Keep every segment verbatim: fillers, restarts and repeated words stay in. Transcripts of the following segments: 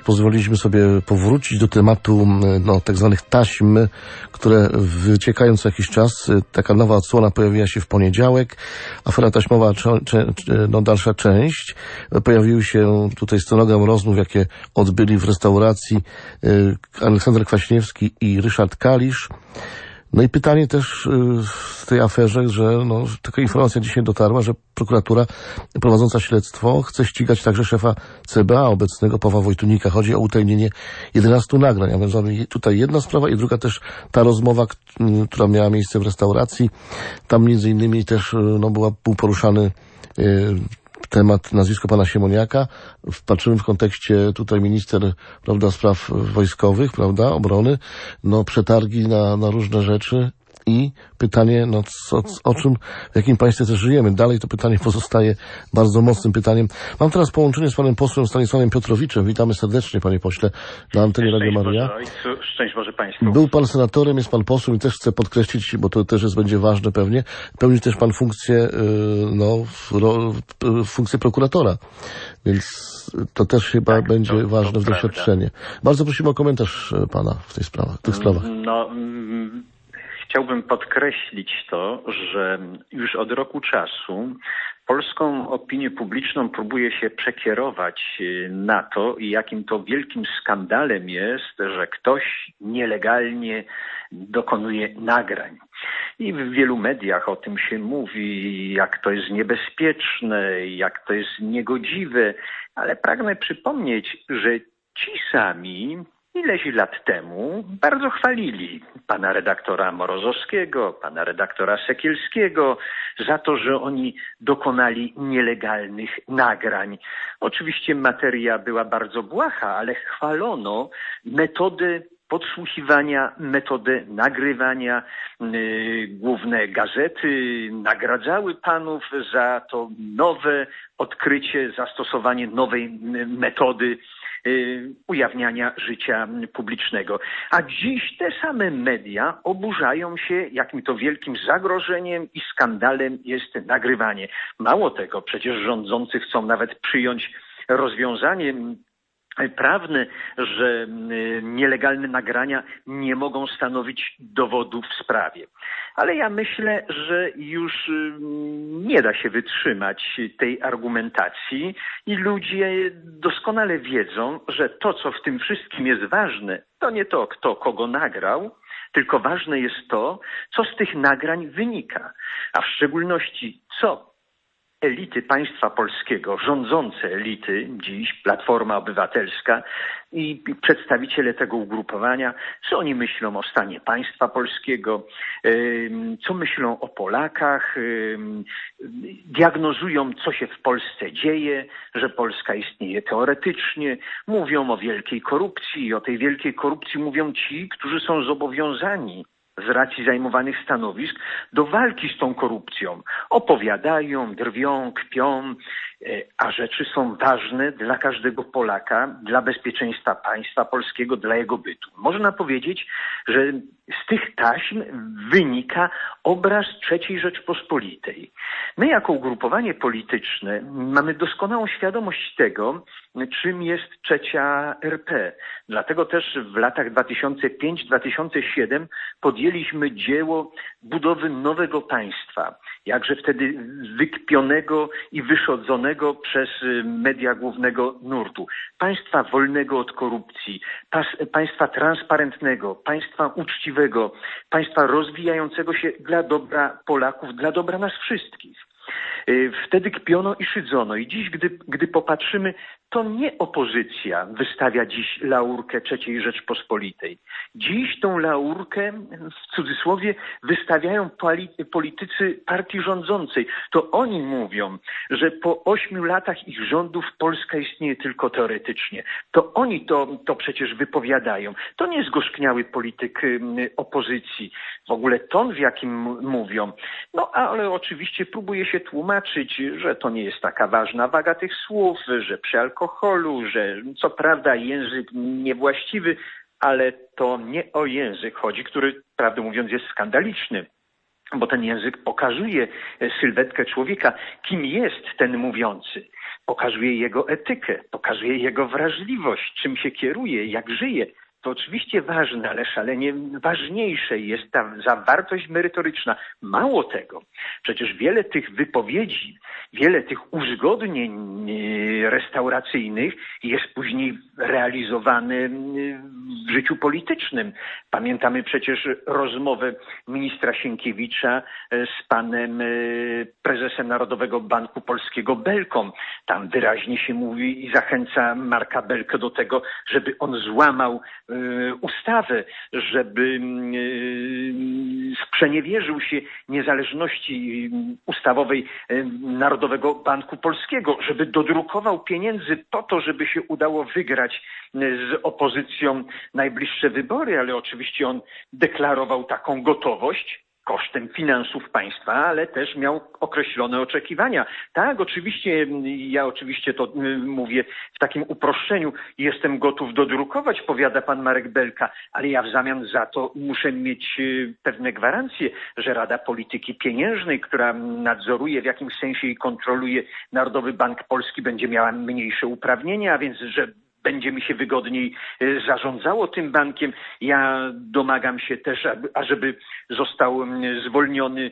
Pozwoliliśmy sobie powrócić do tematu no, tak zwanych taśm, które wyciekają co jakiś czas. Taka nowa odsłona pojawiła się w poniedziałek. Afera taśmowa, no, dalsza część. Pojawił się tutaj stenogram rozmów, jakie odbyli w restauracji Aleksander Kwaśniewski i Ryszard Kalisz. No i pytanie też w tej aferze, że no, taka informacja dzisiaj dotarła, że prokuratura prowadząca śledztwo chce ścigać także szefa C B A obecnego, Pawła Wojtunika. Chodzi o utajnienie jedenastu nagrań. A więc tutaj jedna sprawa i druga też ta rozmowa, która miała miejsce w restauracji. Tam między innymi też no, była, był poruszany yy, temat, nazwisko pana Siemoniaka. Patrzymy w kontekście tutaj minister, prawda, spraw wojskowych, prawda, obrony, no przetargi na, na różne rzeczy i pytanie, no co, o czym, w jakim państwie też żyjemy. Dalej to pytanie pozostaje bardzo mocnym pytaniem. Mam teraz połączenie z panem posłem Stanisławem Piotrowiczem. Witamy serdecznie, panie pośle, na antenie Radio Maryja. Szczęść Boże państwu. Był pan senatorem, jest pan posłem i też chcę podkreślić, bo to też jest, będzie ważne pewnie, pełni też pan funkcję, no, funkcję prokuratora. Więc to też chyba tak, będzie to, ważne to w doświadczenie. Bardzo prosimy o komentarz pana w tej sprawie, w tych sprawach. No, mm, chciałbym podkreślić to, że już od roku czasu polską opinię publiczną próbuje się przekierować na to, jakim to wielkim skandalem jest, że ktoś nielegalnie dokonuje nagrań. I w wielu mediach o tym się mówi, jak to jest niebezpieczne, jak to jest niegodziwe, ale pragnę przypomnieć, że ci sami ileś lat temu bardzo chwalili pana redaktora Morozowskiego, pana redaktora Sekielskiego za to, że oni dokonali nielegalnych nagrań. Oczywiście materia była bardzo błaha, ale chwalono metody podsłuchiwania, metodę nagrywania. Yy, główne gazety nagradzały panów za to nowe odkrycie, zastosowanie nowej metody yy, ujawniania życia publicznego. A dziś te same media oburzają się, jakim to wielkim zagrożeniem i skandalem jest nagrywanie. Mało tego, przecież rządzący chcą nawet przyjąć rozwiązanie prawne, że nielegalne nagrania nie mogą stanowić dowodu w sprawie. Ale ja myślę, że już nie da się wytrzymać tej argumentacji i ludzie doskonale wiedzą, że to, co w tym wszystkim jest ważne, to nie to, kto kogo nagrał, tylko ważne jest to, co z tych nagrań wynika, a w szczególności co elity państwa polskiego, rządzące elity, dziś Platforma Obywatelska i przedstawiciele tego ugrupowania, co oni myślą o stanie państwa polskiego, co myślą o Polakach, diagnozują, co się w Polsce dzieje, że Polska istnieje teoretycznie, mówią o wielkiej korupcji i o tej wielkiej korupcji mówią ci, którzy są zobowiązani z racji zajmowanych stanowisk do walki z tą korupcją. Opowiadają, drwią, kpią, a rzeczy są ważne dla każdego Polaka, dla bezpieczeństwa państwa polskiego, dla jego bytu. Można powiedzieć, że z tych taśm wynika obraz trzeciej Rzeczpospolitej. My jako ugrupowanie polityczne mamy doskonałą świadomość tego, czym jest trzecia R P. Dlatego też w latach dwa tysiące piąty do dwa tysiące siódmego podjęliśmy dzieło budowy nowego państwa. Jakże wtedy wykpionego i wyszodzonego przez media głównego nurtu. Państwa wolnego od korupcji, pas, państwa transparentnego, państwa uczciwego, państwa rozwijającego się dla dobra Polaków, dla dobra nas wszystkich. Wtedy kpiono i szydzono i dziś, gdy, gdy popatrzymy, to nie opozycja wystawia dziś laurkę trzeciej Rzeczpospolitej. Dziś tą laurkę, w cudzysłowie, wystawiają politycy partii rządzącej. To oni mówią, że po ośmiu latach ich rządów Polska istnieje tylko teoretycznie. To oni to, to przecież wypowiadają. To nie zgorzkniały polityk opozycji. W ogóle ton, w jakim mówią. No ale oczywiście próbuje się tłumaczyć, że to nie jest taka ważna waga tych słów, że przy alkoholu, że co prawda język niewłaściwy, ale to nie o język chodzi, który, prawdę mówiąc, jest skandaliczny. Bo ten język pokazuje sylwetkę człowieka, kim jest ten mówiący. pokazuje jego etykę, pokazuje jego wrażliwość, czym się kieruje, jak żyje. To oczywiście ważne, ale szalenie ważniejsze jest ta zawartość merytoryczna. Mało tego, przecież wiele tych wypowiedzi, wiele tych uzgodnień restauracyjnych jest później realizowane w życiu politycznym. Pamiętamy przecież rozmowę ministra Sienkiewicza z panem prezesem Narodowego Banku Polskiego Belką. Tam wyraźnie się mówi i zachęca Marka Belkę do tego, żeby on złamał ustawę, żeby sprzeniewierzył się niezależności ustawowej Narodowego Banku Polskiego, żeby dodrukował pieniędzy po to, żeby się udało wygrać z opozycją najbliższe wybory, ale oczywiście on deklarował taką gotowość kosztem finansów państwa, ale też miał określone oczekiwania. Tak, oczywiście, ja oczywiście to mówię w takim uproszczeniu, jestem gotów dodrukować, powiada pan Marek Belka, ale ja w zamian za to muszę mieć pewne gwarancje, że Rada Polityki Pieniężnej, która nadzoruje w jakimś sensie i kontroluje Narodowy Bank Polski, będzie miała mniejsze uprawnienia, a więc że będzie mi się wygodniej zarządzało tym bankiem. Ja domagam się też, ażeby został zwolniony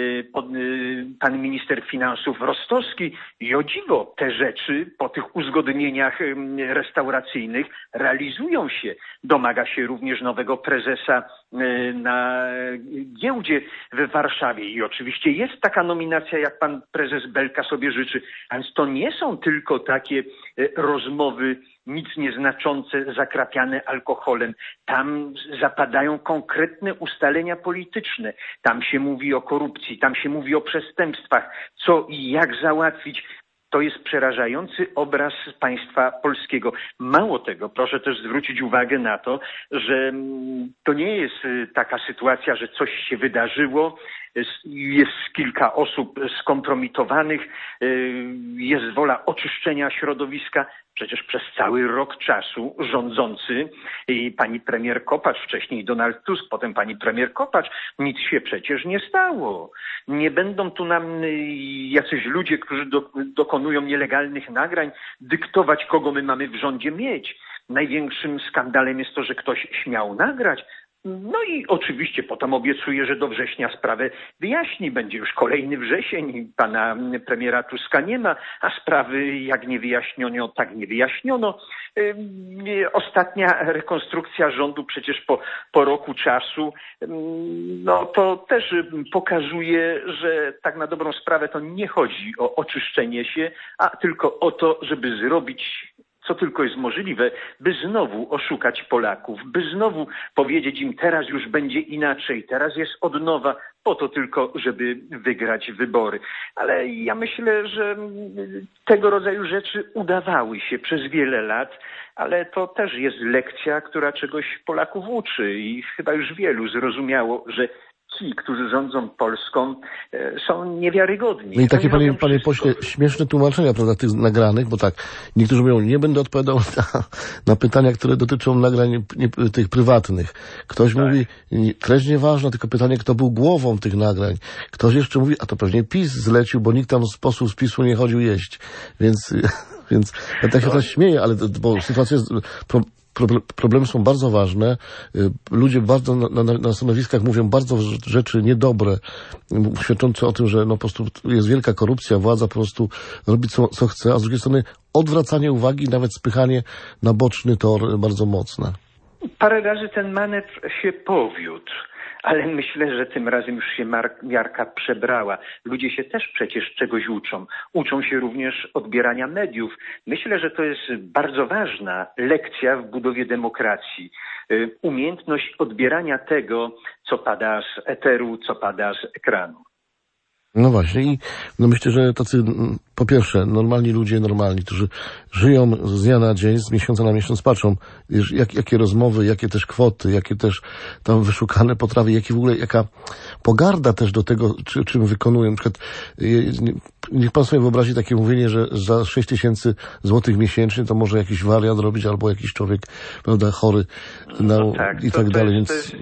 pan minister finansów Rostowski. I o dziwo, te rzeczy po tych uzgodnieniach restauracyjnych realizują się. Domaga się również nowego prezesa na giełdzie w Warszawie. I oczywiście jest taka nominacja, jak pan prezes Belka sobie życzy. A więc to nie są tylko takie rozmowy nic nieznaczące, zakrapiane alkoholem. Tam zapadają konkretne ustalenia polityczne. Tam się mówi o korupcji, tam się mówi o przestępstwach, co i jak załatwić. To jest przerażający obraz państwa polskiego. Mało tego, proszę też zwrócić uwagę na to, że to nie jest taka sytuacja, że coś się wydarzyło, jest kilka osób skompromitowanych, jest wola oczyszczenia środowiska. Przecież przez cały rok czasu rządzący i pani premier Kopacz, wcześniej Donald Tusk, potem pani premier Kopacz, nic się przecież nie stało. Nie będą tu nam jacyś ludzie, którzy do, dokonują nielegalnych nagrań, dyktować, kogo my mamy w rządzie mieć. Największym skandalem jest to, że ktoś śmiał nagrać. No i oczywiście potem obiecuje, że do września sprawę wyjaśni. Będzie już kolejny wrzesień, pana premiera Tuska nie ma, a sprawy jak nie wyjaśniono, tak nie wyjaśniono. Ostatnia rekonstrukcja rządu przecież po, po roku czasu, no to też pokazuje, że tak na dobrą sprawę to nie chodzi o oczyszczenie się, a tylko o to, żeby zrobić co tylko jest możliwe, by znowu oszukać Polaków, by znowu powiedzieć im, teraz już będzie inaczej, teraz jest od nowa, po to tylko, żeby wygrać wybory. Ale ja myślę, że tego rodzaju rzeczy udawały się przez wiele lat, ale to też jest lekcja, która czegoś Polaków uczy i chyba już wielu zrozumiało, że ci, którzy rządzą Polską, są niewiarygodni. No i takie, panie, panie pośle, śmieszne tłumaczenia, prawda, tych nagranych, bo tak, niektórzy mówią, nie będę odpowiadał na, na pytania, które dotyczą nagrań nie, tych prywatnych. Ktoś tak mówi, treść nieważna, tylko pytanie, kto był głową tych nagrań. Ktoś jeszcze mówi, a to pewnie PiS zlecił, bo nikt tam z posłów z PiSu nie chodził jeść. Więc, więc ja tak się teraz śmieję, ale bo sytuacja jest... Pro, Problemy są bardzo ważne. Ludzie bardzo na, na, na stanowiskach mówią bardzo rzeczy niedobre, świadczące o tym, że no po prostu jest wielka korupcja, władza po prostu robi co, co chce, a z drugiej strony odwracanie uwagi, nawet spychanie na boczny tor bardzo mocne. Parę razy ten manewr się powiódł. Ale myślę, że tym razem już się miarka przebrała. Ludzie się też przecież czegoś uczą. Uczą się również odbierania mediów. Myślę, że to jest bardzo ważna lekcja w budowie demokracji. Umiejętność odbierania tego, co pada z eteru, co pada z ekranu. No właśnie i no myślę, że tacy, po pierwsze, normalni ludzie, normalni, którzy żyją z dnia na dzień, z miesiąca na miesiąc, patrzą, wiesz, jak, jakie rozmowy, jakie też kwoty, jakie też tam wyszukane potrawy, jakie w ogóle, jaka pogarda też do tego, czy, czym wykonują. Na przykład, niech pan sobie wyobrazi takie mówienie, że za sześć tysięcy złotych miesięcznie to może jakiś wariat robić, albo jakiś człowiek, prawda, chory, no, no tak, i to, tak to dalej, jest, więc... To jest,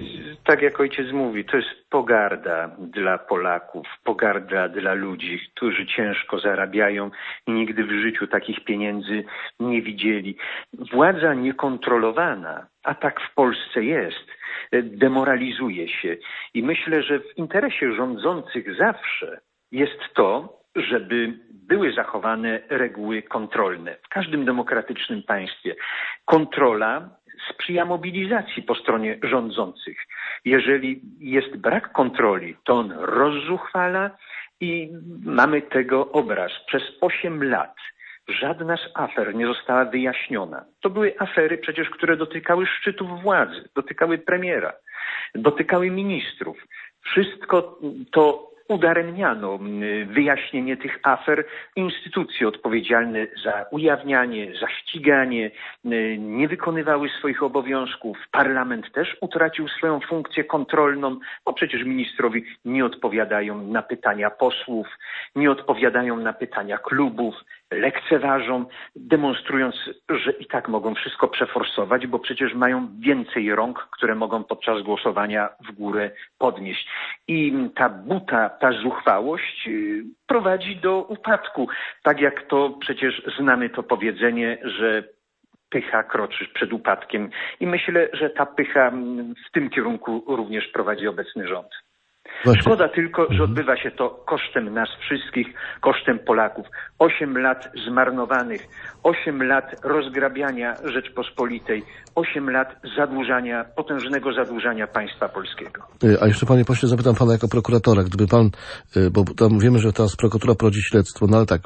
Tak jak ojciec mówi, to jest pogarda dla Polaków, pogarda dla ludzi, którzy ciężko zarabiają i nigdy w życiu takich pieniędzy nie widzieli. Władza niekontrolowana, a tak w Polsce jest, demoralizuje się. I myślę, że w interesie rządzących zawsze jest to, żeby były zachowane reguły kontrolne. W każdym demokratycznym państwie kontrola sprzyja mobilizacji po stronie rządzących. Jeżeli jest brak kontroli, to on rozzuchwala i mamy tego obraz. Przez osiem lat żadna z afer nie została wyjaśniona. To były afery przecież, które dotykały szczytów władzy, dotykały premiera, dotykały ministrów. Wszystko to udaremniano wyjaśnienie tych afer. Instytucje odpowiedzialne za ujawnianie, za ściganie nie wykonywały swoich obowiązków. Parlament też utracił swoją funkcję kontrolną, bo przecież ministrowie nie odpowiadają na pytania posłów, nie odpowiadają na pytania klubów, lekceważą, demonstrując, że i tak mogą wszystko przeforsować, bo przecież mają więcej rąk, które mogą podczas głosowania w górę podnieść. I ta buta, ta zuchwałość prowadzi do upadku. Tak jak to przecież znamy to powiedzenie, że pycha kroczy przed upadkiem. I myślę, że ta pycha w tym kierunku również prowadzi obecny rząd. Właśnie. Szkoda tylko, że odbywa się to kosztem nas wszystkich, kosztem Polaków. Osiem lat zmarnowanych, osiem lat rozgrabiania Rzeczpospolitej, osiem lat zadłużania, potężnego zadłużania państwa polskiego. A jeszcze, panie pośle, zapytam pana jako prokuratora, gdyby pan, bo tam wiemy, że teraz prokuratura prowadzi śledztwo, no ale tak,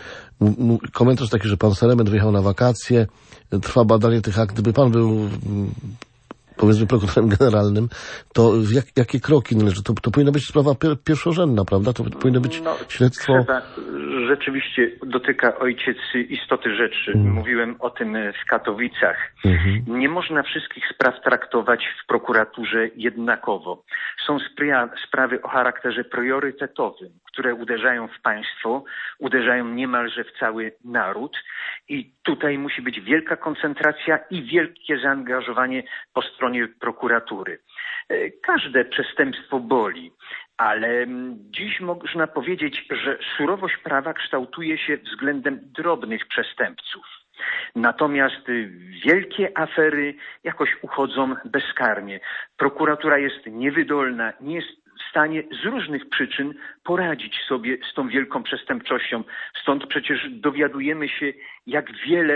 komentarz taki, że pan Seremet wyjechał na wakacje, trwa badanie tych akt, gdyby pan był, powiedzmy, prokuratorem generalnym, to jak, jakie kroki należy? To, to powinna być sprawa pier, pierwszorzędna, prawda? To powinno być no, śledztwo... Trzeba, rzeczywiście dotyka ojciec istoty rzeczy. Mm. Mówiłem o tym w Katowicach. Mm-hmm. Nie można wszystkich spraw traktować w prokuraturze jednakowo. Są spria, sprawy o charakterze priorytetowym, które uderzają w państwo, uderzają niemalże w cały naród i tutaj musi być wielka koncentracja i wielkie zaangażowanie po stronie prokuratury. Każde przestępstwo boli, ale dziś można powiedzieć, że surowość prawa kształtuje się względem drobnych przestępców. Natomiast wielkie afery jakoś uchodzą bezkarnie. Prokuratura jest niewydolna, nie jest w stanie z różnych przyczyn poradzić sobie z tą wielką przestępczością. Stąd przecież dowiadujemy się, jak wiele e,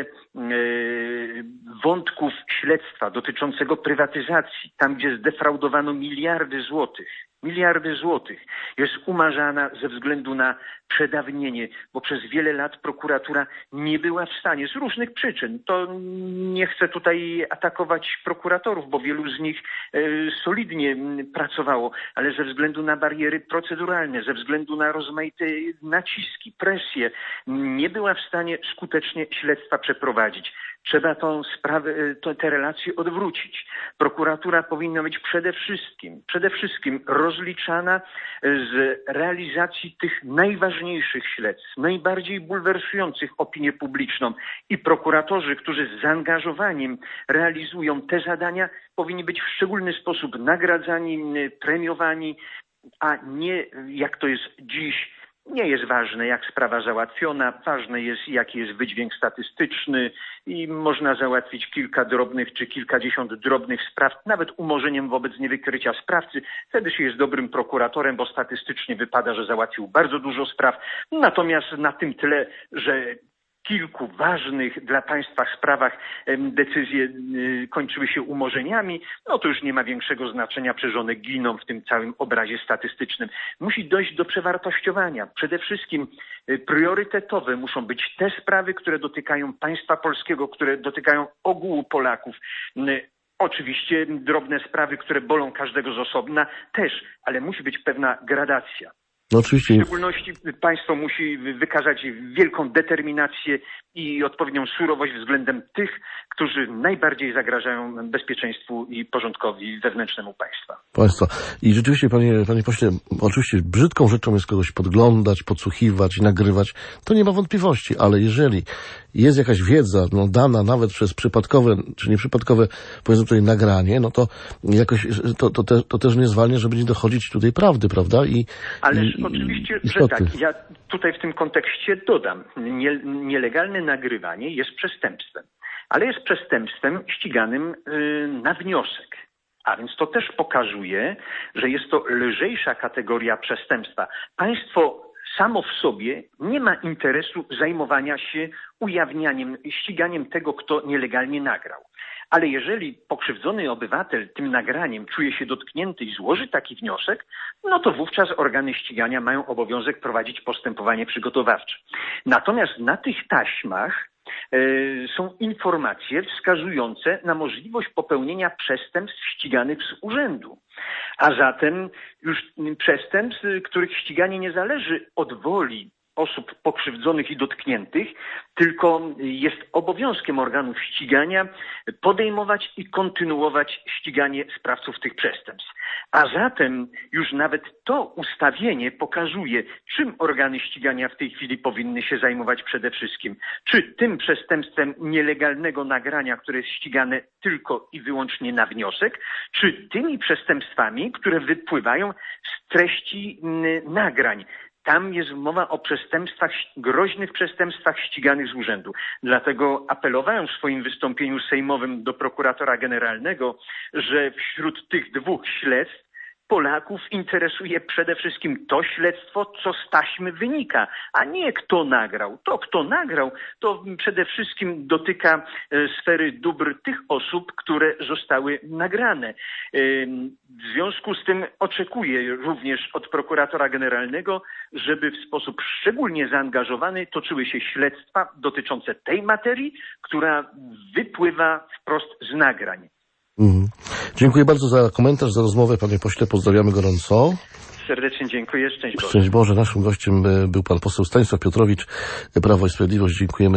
wątków śledztwa dotyczącego prywatyzacji, tam gdzie zdefraudowano miliardy złotych, miliardy złotych, jest umarzana ze względu na przedawnienie, bo przez wiele lat prokuratura nie była w stanie z różnych przyczyn. To nie chcę tutaj atakować prokuratorów, bo wielu z nich e, solidnie pracowało, ale ze względu na bariery proceduralne, ze względu na rozmaite naciski, presje, nie była w stanie skutecznie śledztwa przeprowadzić. Trzeba tą sprawę, to, te relacje odwrócić. Prokuratura powinna być przede wszystkim, przede wszystkim rozliczana z realizacji tych najważniejszych śledztw, najbardziej bulwersujących opinię publiczną i prokuratorzy, którzy z zaangażowaniem realizują te zadania, powinni być w szczególny sposób nagradzani, premiowani, a nie jak to jest dziś. Nie jest ważne, jak sprawa załatwiona, ważne jest, jaki jest wydźwięk statystyczny i można załatwić kilka drobnych czy kilkadziesiąt drobnych spraw, nawet umorzeniem wobec niewykrycia sprawcy. Wtedy się jest dobrym prokuratorem, bo statystycznie wypada, że załatwił bardzo dużo spraw. Natomiast na tym tle, że kilku ważnych dla państwa sprawach decyzje kończyły się umorzeniami, no to już nie ma większego znaczenia, przecież one giną w tym całym obrazie statystycznym. Musi dojść do przewartościowania. Przede wszystkim priorytetowe muszą być te sprawy, które dotykają państwa polskiego, które dotykają ogółu Polaków. Oczywiście drobne sprawy, które bolą każdego z osobna też, ale musi być pewna gradacja. No oczywiście. W szczególności państwo musi wykazać wielką determinację i odpowiednią surowość względem tych, którzy najbardziej zagrażają bezpieczeństwu i porządkowi wewnętrznemu państwa. Państwa. I rzeczywiście, panie, panie pośle, oczywiście brzydką rzeczą jest kogoś podglądać, podsłuchiwać i nagrywać. To nie ma wątpliwości, ale jeżeli jest jakaś wiedza, no, dana nawet przez przypadkowe, czy nieprzypadkowe, powiedzmy tutaj nagranie, no to jakoś, to, to, te, to też nie zwalnia, żeby nie dochodzić tutaj prawdy, prawda? I, Ależ i, oczywiście, i że tak. Ja tutaj w tym kontekście dodam, nie, nielegalne nagrywanie jest przestępstwem, ale jest przestępstwem ściganym yy, na wniosek. A więc to też pokazuje, że jest to lżejsza kategoria przestępstwa. Państwo samo w sobie nie ma interesu zajmowania się ujawnianiem, ściganiem tego, kto nielegalnie nagrał. Ale jeżeli pokrzywdzony obywatel tym nagraniem czuje się dotknięty i złoży taki wniosek, no to wówczas organy ścigania mają obowiązek prowadzić postępowanie przygotowawcze. Natomiast na tych taśmach y, są informacje wskazujące na możliwość popełnienia przestępstw ściganych z urzędu. A zatem już przestępstw, których ściganie nie zależy od woli osób pokrzywdzonych i dotkniętych, tylko jest obowiązkiem organów ścigania podejmować i kontynuować ściganie sprawców tych przestępstw. A zatem już nawet to ustawienie pokazuje, czym organy ścigania w tej chwili powinny się zajmować przede wszystkim. Czy tym przestępstwem nielegalnego nagrania, które jest ścigane tylko i wyłącznie na wniosek, czy tymi przestępstwami, które wypływają z treści nagrań. Tam jest mowa o przestępstwach, groźnych przestępstwach ściganych z urzędu. Dlatego apelowałem w swoim wystąpieniu sejmowym do prokuratora generalnego, że wśród tych dwóch śledztw Polaków interesuje przede wszystkim to śledztwo, co z taśmy wynika, a nie kto nagrał. To, kto nagrał, to przede wszystkim dotyka sfery dóbr tych osób, które zostały nagrane. W związku z tym oczekuję również od prokuratora generalnego, żeby w sposób szczególnie zaangażowany toczyły się śledztwa dotyczące tej materii, która wypływa wprost z nagrań. Mhm. Dziękuję bardzo za komentarz, za rozmowę, panie pośle, pozdrawiamy gorąco. Serdecznie dziękuję, szczęść Boże. Szczęść Boże, naszym gościem był pan poseł Stanisław Piotrowicz, Prawo i Sprawiedliwość. Dziękujemy.